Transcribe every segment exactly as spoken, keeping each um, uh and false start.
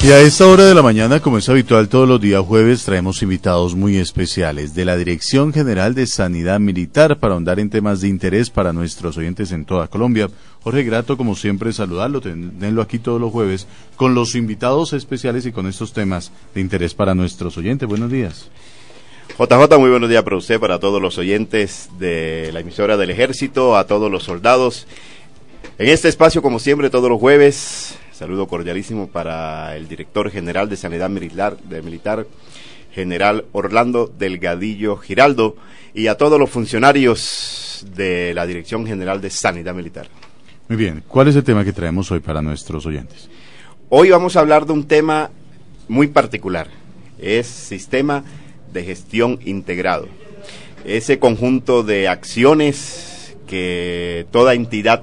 Y a esta hora de la mañana, como es habitual todos los días jueves, traemos invitados muy especiales de la Dirección General de Sanidad Militar para ahondar en temas de interés para nuestros oyentes en toda Colombia. Jorge, grato como siempre saludarlo, tenerlo aquí todos los jueves con los invitados especiales y con estos temas de interés para nuestros oyentes. Buenos días. J J, muy buenos días para usted, para todos los oyentes de la emisora del Ejército, a todos los soldados. En este espacio, como siempre, todos los jueves, saludo cordialísimo para el director general de Sanidad Militar, de Militar, general Orlando Delgadillo Giraldo, y a todos los funcionarios de la Dirección General de Sanidad Militar. Muy bien, ¿cuál es el tema que traemos hoy para nuestros oyentes? Hoy vamos a hablar de un tema muy particular, es sistema de gestión integrado. Ese conjunto de acciones que toda entidad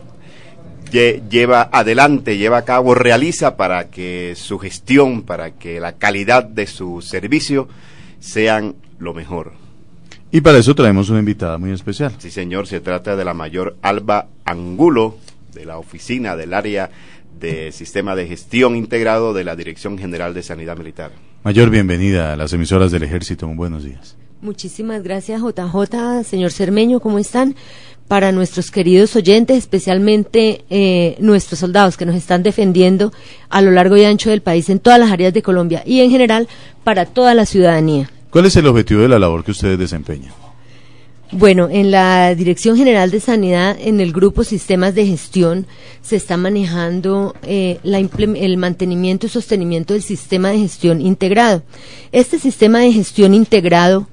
lleva adelante, lleva a cabo, realiza para que su gestión, para que la calidad de su servicio sean lo mejor. Y para eso traemos una invitada muy especial. Sí, señor, se trata de la mayor Alba Angulo, de la oficina del área de Sistema de Gestión Integrado de la Dirección General de Sanidad Militar. Mayor, bienvenida a las emisoras del Ejército, muy buenos días. Muchísimas gracias, J J, señor Cermeño, ¿cómo están? Para nuestros queridos oyentes, especialmente eh, nuestros soldados que nos están defendiendo a lo largo y ancho del país, en todas las áreas de Colombia y en general para toda la ciudadanía. ¿Cuál es el objetivo de la labor que ustedes desempeñan? Bueno, en la Dirección General de Sanidad, en el grupo Sistemas de Gestión, se está manejando eh, la el mantenimiento y sostenimiento del sistema de gestión integrado. Este sistema de gestión integrado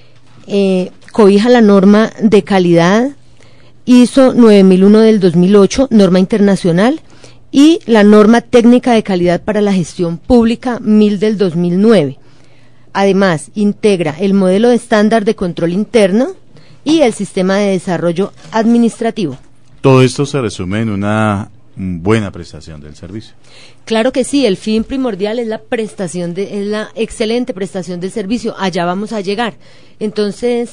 eh, cobija la norma de calidad I S O nueve mil uno del dos mil ocho, norma internacional, y la norma técnica de calidad para la gestión pública mil del dos mil nueve. Además, integra el modelo de estándar de control interno y el sistema de desarrollo administrativo. Todo esto se resume en una buena prestación del servicio. Claro que sí, el fin primordial es la prestación de, es la excelente prestación del servicio. Allá vamos a llegar. Entonces,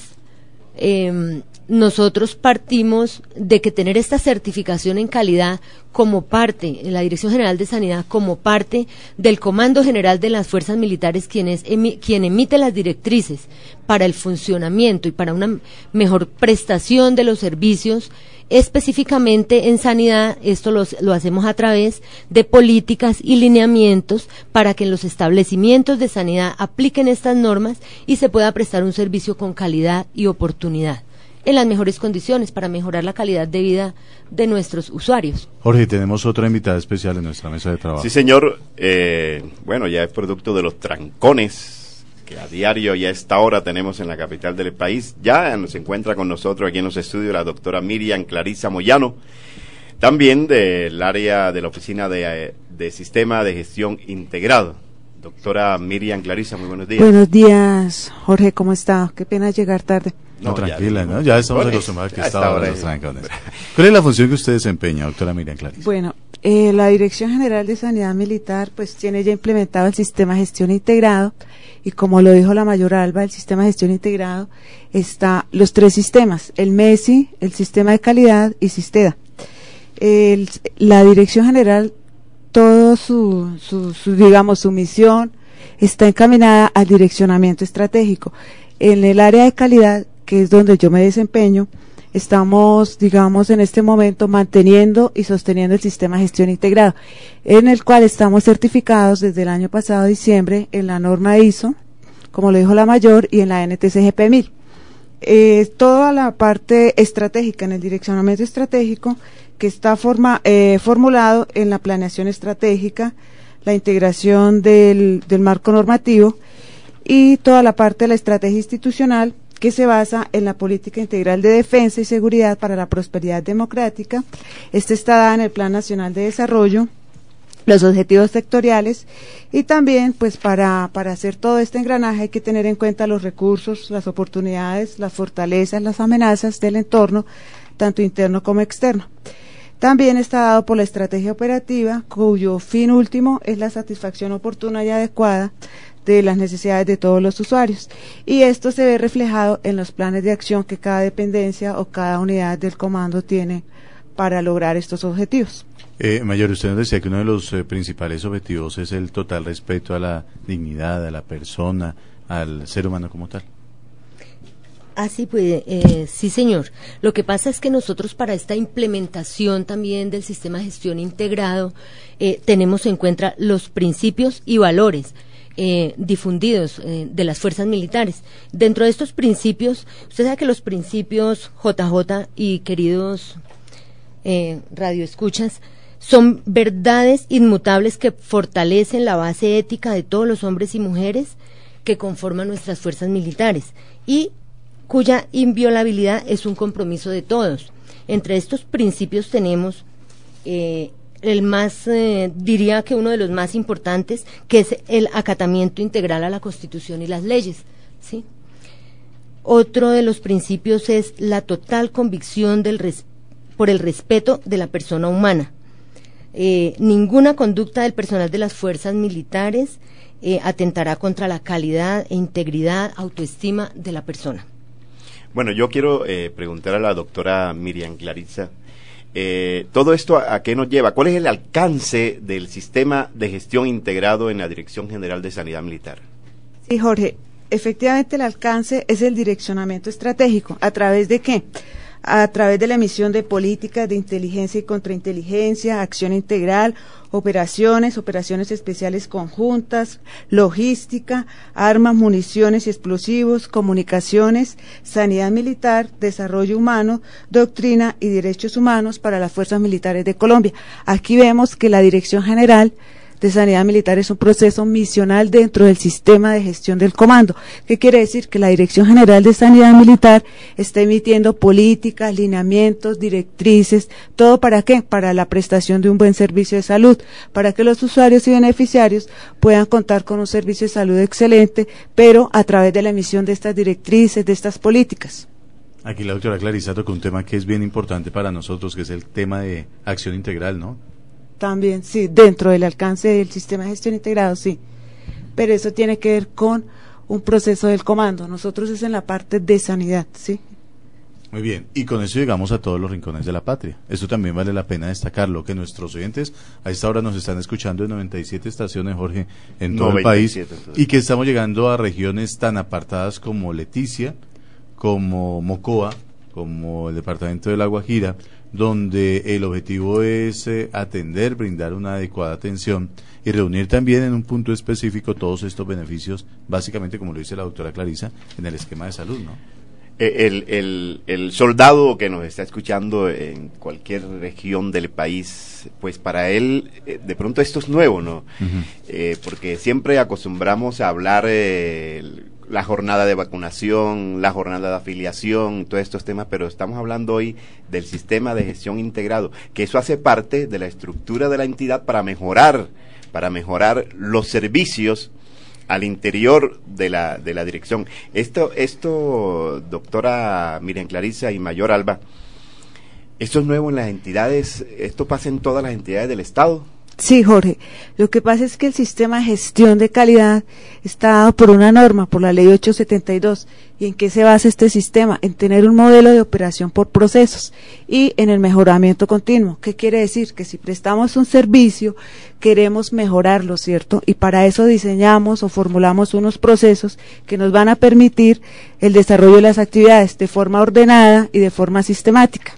eh, nosotros partimos de que tener esta certificación en calidad como parte, en la Dirección General de Sanidad, como parte del Comando General de las Fuerzas Militares, quien, es, emi, quien emite las directrices para el funcionamiento y para una mejor prestación de los servicios, específicamente en sanidad. Esto lo, lo hacemos a través de políticas y lineamientos para que en los establecimientos de sanidad apliquen estas normas y se pueda prestar un servicio con calidad y oportunidad, en las mejores condiciones para mejorar la calidad de vida de nuestros usuarios. Jorge, tenemos otra invitada especial en nuestra mesa de trabajo. Sí, señor. Eh, bueno, ya es producto de los trancones que a diario y a esta hora tenemos en la capital del país. Ya se encuentra con nosotros aquí en los estudios la doctora Miriam Clarisa Moyano, también del área de la Oficina de, de Sistema de Gestión Integrado. Doctora Miriam Clarisa, muy buenos días. Buenos días, Jorge, ¿cómo está? Qué pena llegar tarde. No, no tranquila, ya, ¿no? Ya estamos bueno, acostumbrados a que esta hora los trancones. Bueno. ¿Cuál es la función que usted desempeña, doctora Miriam Clarisa? Bueno, eh, la Dirección General de Sanidad Militar pues tiene ya implementado el sistema de gestión integrado, y como lo dijo la mayor Alba, el sistema de gestión integrado está los tres sistemas, el MESI, el sistema de calidad y SISTEDA. El, la Dirección General, todo su, su, su, digamos, su misión está encaminada al direccionamiento estratégico. En el área de calidad, que es donde yo me desempeño, estamos, digamos, en este momento manteniendo y sosteniendo el sistema de gestión integrado, en el cual estamos certificados desde el año pasado, diciembre, en la norma I S O, como lo dijo la mayor, y en la N T C G P mil. Eh, toda la parte estratégica, en el direccionamiento estratégico, que está forma, eh, formulado en la planeación estratégica, la integración del, del marco normativo, y toda la parte de la estrategia institucional, que se basa en la política integral de defensa y seguridad para la prosperidad democrática. Este está dada en el Plan Nacional de Desarrollo, los objetivos sectoriales, y también pues para, para hacer todo este engranaje hay que tener en cuenta los recursos, las oportunidades, las fortalezas, las amenazas del entorno, tanto interno como externo. También está dado por la estrategia operativa, cuyo fin último es la satisfacción oportuna y adecuada de las necesidades de todos los usuarios, y esto se ve reflejado en los planes de acción que cada dependencia o cada unidad del comando tiene para lograr estos objetivos. Eh, Mayor, usted nos decía que uno de los eh, principales objetivos es el total respeto a la dignidad, a la persona, al ser humano como tal. Ah, sí, pues, eh, sí, señor. Lo que pasa es que nosotros para esta implementación también del sistema de gestión integrado eh, tenemos en cuenta los principios y valores eh, difundidos eh, de las fuerzas militares. Dentro de estos principios, usted sabe que los principios J J y queridos eh, radioescuchas son verdades inmutables que fortalecen la base ética de todos los hombres y mujeres que conforman nuestras fuerzas militares y cuya inviolabilidad es un compromiso de todos. Entre estos principios tenemos eh, el más, eh, diría que uno de los más importantes, que es el acatamiento integral a la Constitución y las leyes, ¿sí? Otro de los principios es la total convicción del res, por el respeto de la persona humana. Eh, ninguna conducta del personal de las fuerzas militares eh, atentará contra la calidad e integridad, autoestima de la persona. Bueno, yo quiero eh, preguntar a la doctora Miriam Claritza, eh, ¿todo esto a, a qué nos lleva? ¿Cuál es el alcance del sistema de gestión integrado en la Dirección General de Sanidad Militar? Sí, Jorge, efectivamente el alcance es el direccionamiento estratégico. ¿A través de qué? A través de la emisión de políticas de inteligencia y contrainteligencia, acción integral, operaciones, operaciones especiales conjuntas, logística, armas, municiones y explosivos, comunicaciones, sanidad militar, desarrollo humano, doctrina y derechos humanos para las fuerzas militares de Colombia. Aquí vemos que la Dirección General de Sanidad Militar es un proceso misional dentro del sistema de gestión del comando. ¿Qué quiere decir? Que la Dirección General de Sanidad Militar está emitiendo políticas, lineamientos, directrices, ¿todo para qué? Para la prestación de un buen servicio de salud, para que los usuarios y beneficiarios puedan contar con un servicio de salud excelente, pero a través de la emisión de estas directrices, de estas políticas. Aquí la doctora Clarisa tocó un tema que es bien importante para nosotros, que es el tema de acción integral, ¿no? También, sí, dentro del alcance del sistema de gestión integrado, sí. Pero eso tiene que ver con un proceso del comando. Nosotros es en la parte de sanidad, sí. Muy bien, y con eso llegamos a todos los rincones de la patria. Eso también vale la pena destacarlo, que nuestros oyentes a esta hora nos están escuchando en noventa y siete estaciones, Jorge, en todo el país, y que estamos llegando a regiones tan apartadas como Leticia, como Mocoa, como el departamento de La Guajira, donde el objetivo es eh, atender, brindar una adecuada atención y reunir también en un punto específico todos estos beneficios, básicamente como lo dice la doctora Clarisa, en el esquema de salud, ¿no? El, el, el soldado que nos está escuchando en cualquier región del país, pues para él de pronto esto es nuevo, ¿no? Uh-huh. Eh, porque siempre acostumbramos a hablar eh, la jornada de vacunación, la jornada de afiliación, todos estos temas, pero estamos hablando hoy del sistema de gestión integrado, que eso hace parte de la estructura de la entidad para mejorar, para mejorar los servicios al interior de la de la dirección. Esto, esto, doctora Miriam Clarisa y Mayor Alba, ¿esto es nuevo en las entidades? ¿Esto pasa en todas las entidades del Estado? Sí, Jorge. Lo que pasa es que el sistema de gestión de calidad está dado por una norma, por la ley ochocientos setenta y dos. ¿Y en qué se basa este sistema? En tener un modelo de operación por procesos y en el mejoramiento continuo. ¿Qué quiere decir? Que si prestamos un servicio, queremos mejorarlo, ¿cierto? Y para eso diseñamos o formulamos unos procesos que nos van a permitir el desarrollo de las actividades de forma ordenada y de forma sistemática.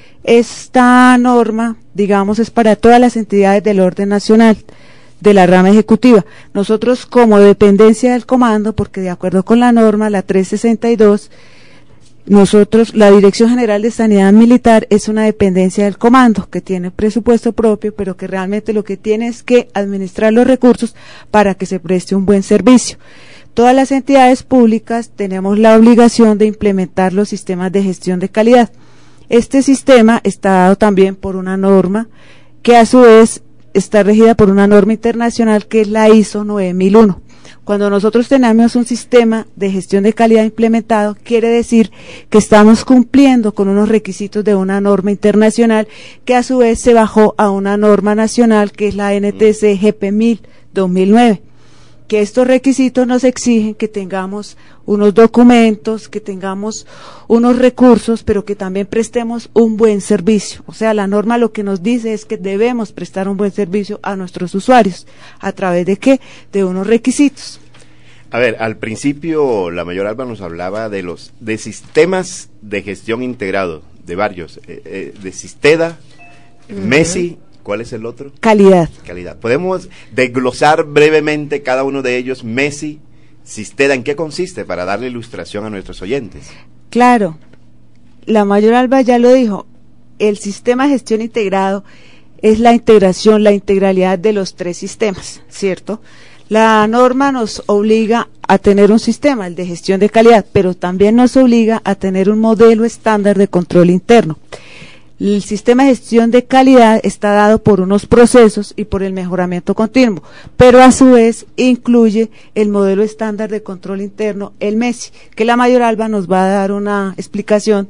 Esta norma, digamos, es para todas las entidades del orden nacional, de la rama ejecutiva. Nosotros como dependencia del comando, porque de acuerdo con la norma, la trescientos sesenta y dos, nosotros, la Dirección General de Sanidad Militar es una dependencia del comando, que tiene presupuesto propio, pero que realmente lo que tiene es que administrar los recursos para que se preste un buen servicio. Todas las entidades públicas tenemos la obligación de implementar los sistemas de gestión de calidad. Este sistema está dado también por una norma que a su vez está regida por una norma internacional que es la I S O nueve mil uno. Cuando nosotros tenemos un sistema de gestión de calidad implementado, quiere decir que estamos cumpliendo con unos requisitos de una norma internacional que a su vez se bajó a una norma nacional que es la N T C G P mil dos mil nueve. que estos requisitos nos exigen que tengamos unos documentos, que tengamos unos recursos, pero que también prestemos un buen servicio. O sea, la norma lo que nos dice es que debemos prestar un buen servicio a nuestros usuarios. ¿A través de qué? De unos requisitos. A ver, al principio la mayor Alba nos hablaba de los de sistemas de gestión integrado, de varios, eh, eh, de Sisteda, uh-huh. Messi, ¿cuál es el otro? Calidad. Calidad. ¿Podemos desglosar brevemente cada uno de ellos? Messi, Sisteda, ¿en qué consiste? Para darle ilustración a nuestros oyentes. Claro, la mayor Alba ya lo dijo, el sistema de gestión integrado es la integración, la integralidad de los tres sistemas, ¿cierto? La norma nos obliga a tener un sistema, el de gestión de calidad, pero también nos obliga a tener un modelo estándar de control interno. El sistema de gestión de calidad está dado por unos procesos y por el mejoramiento continuo, pero a su vez incluye el modelo estándar de control interno, el Messi, que la mayor Alba nos va a dar una explicación.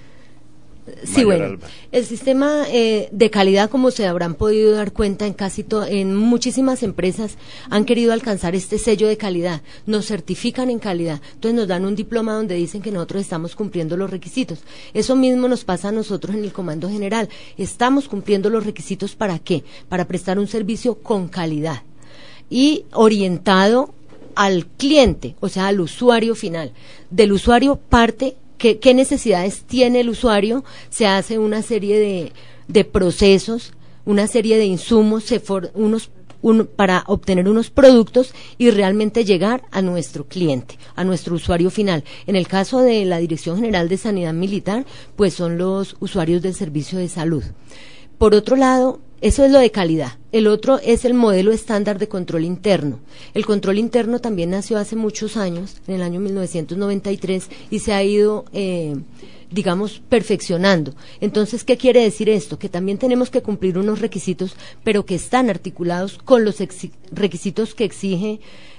Sí, bueno, el sistema eh, de calidad, como se habrán podido dar cuenta en casi to en muchísimas empresas, han querido alcanzar este sello de calidad, nos certifican en calidad, entonces nos dan un diploma donde dicen que nosotros estamos cumpliendo los requisitos. Eso mismo nos pasa a nosotros en el Comando General, estamos cumpliendo los requisitos. ¿Para qué? Para prestar un servicio con calidad y orientado al cliente, o sea, al usuario final. Del usuario parte ¿Qué, ¿Qué necesidades tiene el usuario? Se hace una serie de, de procesos, una serie de insumos se for, unos, un, para obtener unos productos y realmente llegar a nuestro cliente, a nuestro usuario final. En el caso de la Dirección General de Sanidad Militar, pues son los usuarios del servicio de salud. Por otro lado, eso es lo de calidad. El otro es el modelo estándar de control interno. El control interno también nació hace muchos años, en el año mil novecientos noventa y tres, y se ha ido, eh, digamos, perfeccionando. Entonces, ¿qué quiere decir esto? Que también tenemos que cumplir unos requisitos, pero que están articulados con los requisitos que exige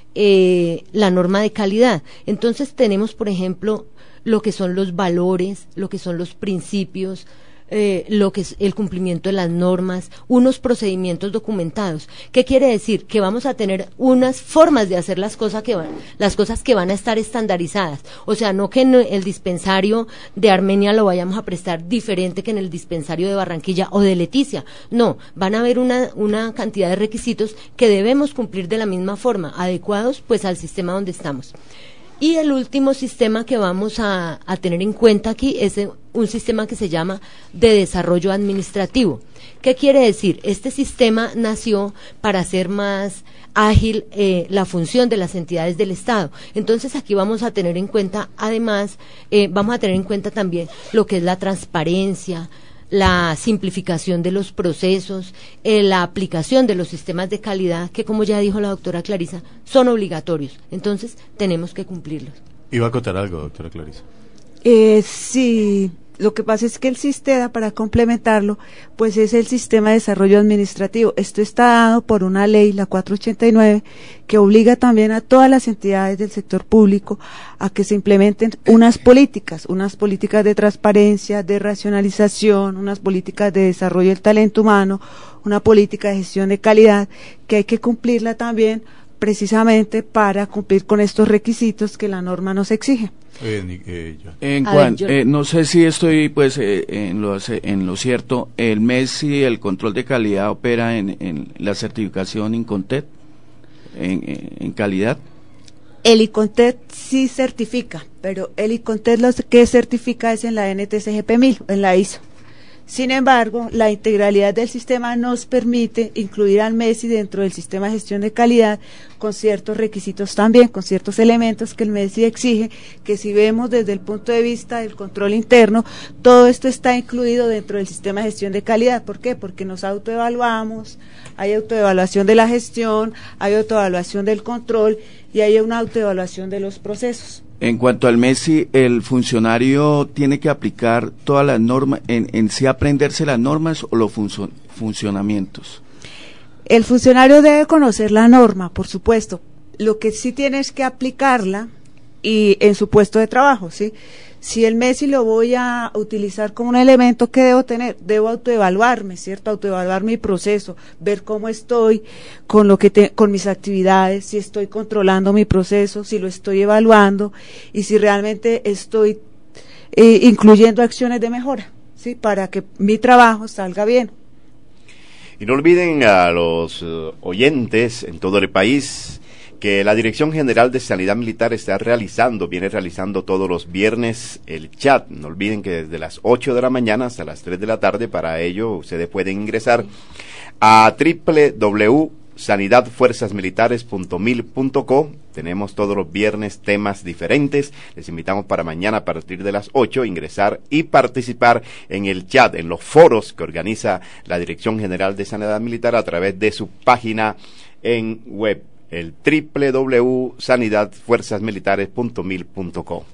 eh, la norma de calidad. Entonces, tenemos, por ejemplo, lo que son los valores, lo que son los principios, Eh, lo que es el cumplimiento de las normas, unos procedimientos documentados. ¿Qué quiere decir? Que vamos a tener unas formas de hacer las cosas que van, las cosas que van a estar estandarizadas. O sea, no que en el dispensario de Armenia lo vayamos a prestar diferente que en el dispensario de Barranquilla o de Leticia. No, van a haber una, una cantidad de requisitos que debemos cumplir de la misma forma, adecuados pues al sistema donde estamos. Y el último sistema que vamos a, a tener en cuenta aquí es un sistema que se llama de desarrollo administrativo. ¿Qué quiere decir? Este sistema nació para hacer más ágil eh, la función de las entidades del Estado. Entonces aquí vamos a tener en cuenta, además, eh, vamos a tener en cuenta también lo que es la transparencia, la simplificación de los procesos, eh, la aplicación de los sistemas de calidad, que como ya dijo la doctora Clarisa, son obligatorios. Entonces, tenemos que cumplirlos. Iba a acotar algo, doctora Clarisa. Eh, sí, lo que pasa es que el Sisteda, para complementarlo, pues es el Sistema de Desarrollo Administrativo. Esto está dado por una ley, la cuatrocientos ochenta y nueve, que obliga también a todas las entidades del sector público a que se implementen unas políticas, unas políticas de transparencia, de racionalización, unas políticas de desarrollo del talento humano, una política de gestión de calidad, que hay que cumplirla también precisamente para cumplir con estos requisitos que la norma nos exige. Eh, eh, en cuanto, eh, no sé si estoy pues eh, en, lo, en lo cierto, el Messi, el control de calidad opera en, en la certificación INCONTET, en, en, en calidad. El INCONTET sí certifica, pero el INCONTET lo que certifica es en la N T C G P mil, en la I S O. Sin embargo, la integralidad del sistema nos permite incluir al Messi dentro del sistema de gestión de calidad con ciertos requisitos también, con ciertos elementos que el Messi exige, que si vemos desde el punto de vista del control interno, todo esto está incluido dentro del sistema de gestión de calidad. ¿Por qué? Porque nos autoevaluamos, hay autoevaluación de la gestión, hay autoevaluación del control y hay una autoevaluación de los procesos. En cuanto al Messi, el funcionario tiene que aplicar todas las normas, en, en sí aprenderse las normas o los funcio, funcionamientos. El funcionario debe conocer la norma, por supuesto. Lo que sí tiene es que aplicarla y en su puesto de trabajo, ¿sí? Si el MESI lo voy a utilizar como un elemento, ¿qué debo tener? Debo autoevaluarme, ¿cierto? Autoevaluar mi proceso, ver cómo estoy con lo que te, con mis actividades, si estoy controlando mi proceso, si lo estoy evaluando y si realmente estoy eh, incluyendo acciones de mejora, ¿sí? Para que mi trabajo salga bien. Y no olviden a los uh, oyentes en todo el país que la Dirección General de Sanidad Militar está realizando, viene realizando todos los viernes el chat. No olviden que desde las ocho de la mañana hasta las tres de la tarde, para ello ustedes pueden ingresar a doble u doble u doble u punto sanidad fuerzas militares punto mil punto co. Tenemos todos los viernes temas diferentes. Les invitamos para mañana a partir de las ocho ingresar y participar en el chat, en los foros que organiza la Dirección General de Sanidad Militar a través de su página en web, el doble u doble u doble u punto sanidad fuerzas militares punto mil punto co.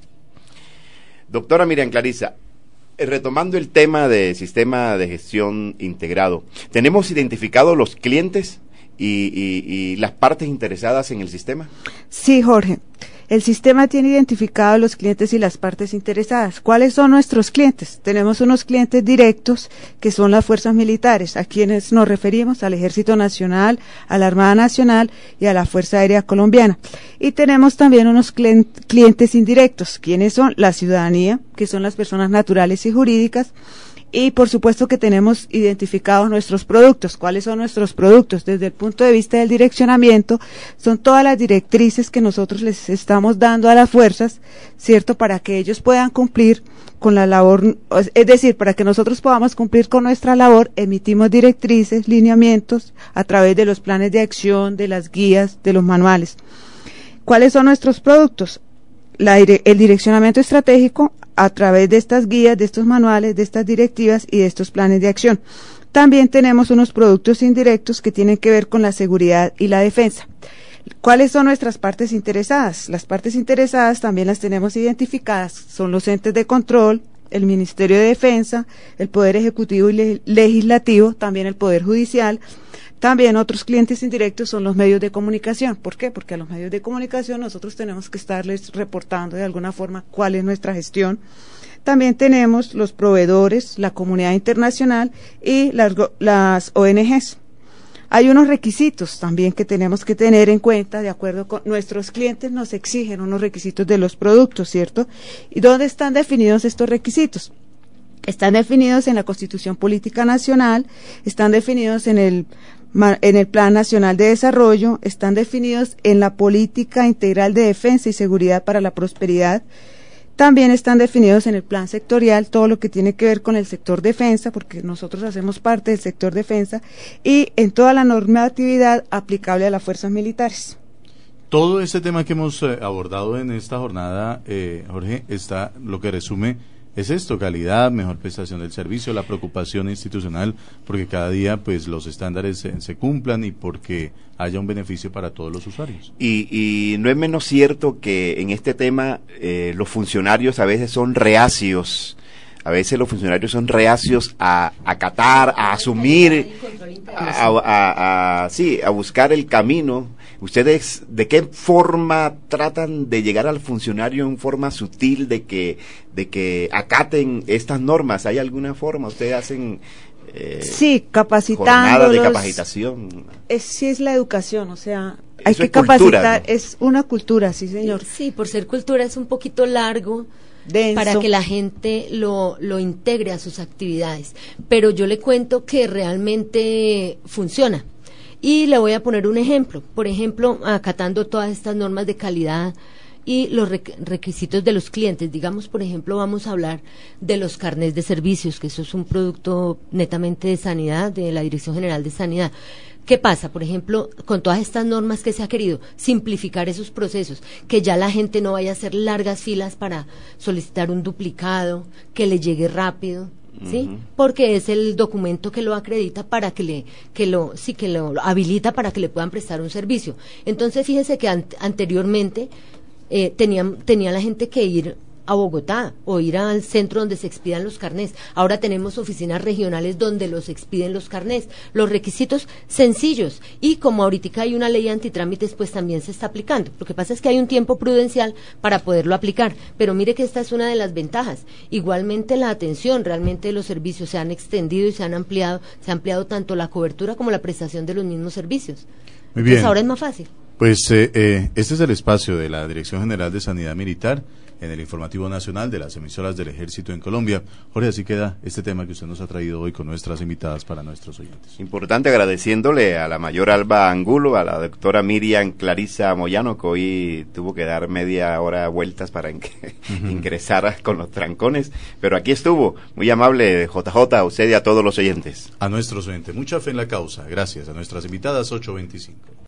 Doctora Miriam Clarisa, retomando el tema de sistema de gestión integrado, ¿tenemos identificados los clientes y, y, y las partes interesadas en el sistema? Sí, Jorge. El sistema tiene identificados los clientes y las partes interesadas. ¿Cuáles son nuestros clientes? Tenemos unos clientes directos que son las fuerzas militares, a quienes nos referimos al Ejército Nacional, a la Armada Nacional y a la Fuerza Aérea Colombiana. Y tenemos también unos clientes indirectos, quienes son la ciudadanía, que son las personas naturales y jurídicas. Y por supuesto que tenemos identificados nuestros productos. ¿Cuáles son nuestros productos? Desde el punto de vista del direccionamiento, son todas las directrices que nosotros les estamos dando a las fuerzas, ¿cierto? Para que ellos puedan cumplir con la labor, es decir, para que nosotros podamos cumplir con nuestra labor, emitimos directrices, lineamientos, a través de los planes de acción, de las guías, de los manuales. ¿Cuáles son nuestros productos? La, el direccionamiento estratégico a través de estas guías, de estos manuales, de estas directivas y de estos planes de acción. También tenemos unos productos indirectos que tienen que ver con la seguridad y la defensa. ¿Cuáles son nuestras partes interesadas? Las partes interesadas también las tenemos identificadas, son los entes de control, el Ministerio de Defensa, el Poder Ejecutivo y le- Legislativo, también el Poder Judicial. También otros clientes indirectos son los medios de comunicación. ¿Por qué? Porque a los medios de comunicación nosotros tenemos que estarles reportando de alguna forma cuál es nuestra gestión. También tenemos los proveedores, la comunidad internacional y las, las O N Ges. Hay unos requisitos también que tenemos que tener en cuenta, de acuerdo con nuestros clientes nos exigen unos requisitos de los productos, ¿cierto? ¿Y dónde están definidos estos requisitos? Están definidos en la Constitución Política Nacional, están definidos en el en el Plan Nacional de Desarrollo, están definidos en la Política Integral de Defensa y Seguridad para la Prosperidad, también están definidos en el Plan Sectorial, todo lo que tiene que ver con el sector defensa, porque nosotros hacemos parte del sector defensa, y en toda la normatividad aplicable a las fuerzas militares. Todo este tema que hemos eh, abordado en esta jornada, eh, Jorge, está lo que resume es esto: calidad, mejor prestación del servicio, la preocupación institucional porque cada día pues los estándares se, se cumplan y porque haya un beneficio para todos los usuarios. Y, y no es menos cierto que en este tema eh, los funcionarios a veces son reacios, a veces los funcionarios son reacios a acatar, a asumir, a, a, a, sí, a buscar el camino. ¿Ustedes de qué forma tratan de llegar al funcionario en forma sutil de que de que acaten estas normas? ¿Hay alguna forma? ¿Ustedes hacen eh, sí, capacitándolos, jornadas de capacitación? Es, sí, es la educación, o sea, hay Eso que es cultura, capacitar, ¿no? Es una cultura, sí señor. Sí, por ser cultura es un poquito largo, Denso. para que la gente lo, lo integre a sus actividades. Pero yo le cuento que realmente funciona. Y le voy a poner un ejemplo. Por ejemplo, acatando todas estas normas de calidad y los requisitos de los clientes. Digamos, por ejemplo, vamos a hablar de los carnets de servicios, que eso es un producto netamente de sanidad, de la Dirección General de Sanidad. ¿Qué pasa? Por ejemplo, con todas estas normas que se ha querido simplificar esos procesos, que ya la gente no vaya a hacer largas filas para solicitar un duplicado, que le llegue rápido, ¿sí? Uh-huh. Porque es el documento que lo acredita para que le, que lo, sí, que lo habilita para que le puedan prestar un servicio. Entonces, fíjese que an- anteriormente eh, tenía, tenía la gente que ir a Bogotá o ir al centro donde se expidan los carnés. Ahora tenemos oficinas regionales donde los expiden los carnés. Los requisitos sencillos, y como ahorita hay una ley antitrámites, pues también se está aplicando. Lo que pasa es que hay un tiempo prudencial para poderlo aplicar, pero mire que esta es una de las ventajas. Igualmente la atención, realmente los servicios se han extendido y se han ampliado, se ha ampliado tanto la cobertura como la prestación de los mismos servicios. Muy bien. Entonces ahora es más fácil. Pues eh, eh, este es el espacio de la Dirección General de Sanidad Militar en el informativo nacional de las emisoras del Ejército en Colombia. Jorge, así queda este tema que usted nos ha traído hoy con nuestras invitadas para nuestros oyentes. Importante, agradeciéndole a la mayor Alba Angulo, a la doctora Miriam Clarisa Moyano, que hoy tuvo que dar media hora vueltas para in- uh-huh. ingresar con los trancones, pero aquí estuvo, muy amable J J, a usted y a todos los oyentes. A nuestros oyentes, mucha fe en la causa. Gracias a nuestras invitadas, ocho veinticinco.